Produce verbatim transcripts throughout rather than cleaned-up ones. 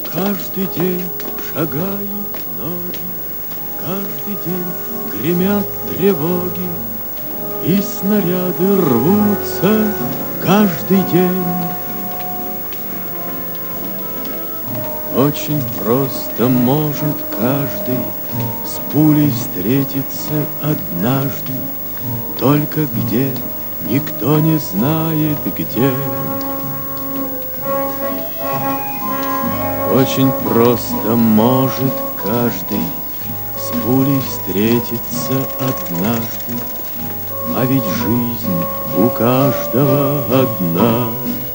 Каждый день шагают ноги, каждый день гремят тревоги, и снаряды рвутся каждый день. Очень просто может каждый с пулей встретиться однажды, только где, никто не знает где. Очень просто может каждый с пулей встретиться однажды, а ведь жизнь у каждого одна.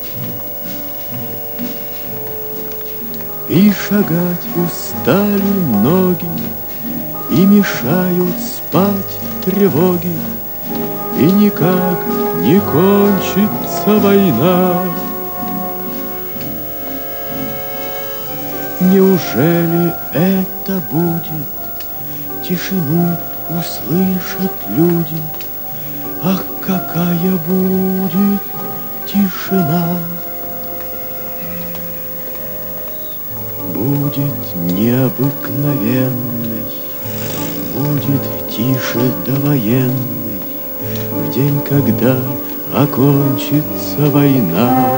И шагать устали ноги, и мешают спать тревоги, и никак не кончится война. Неужели это будет? Тишину услышат люди. Ах, какая будет тишина! Будет необыкновенной, будет тише довоенной, в день, когда окончится война.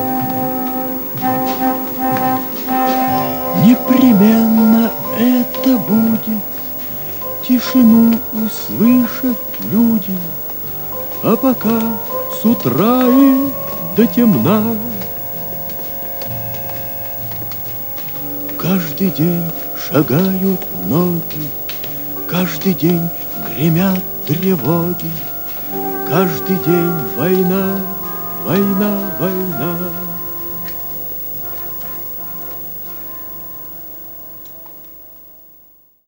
Непременно это будет, тишину услышат люди, а пока с утра и до темна. Каждый день шагают ноги, каждый день гремят тревоги, каждый день война, война, война.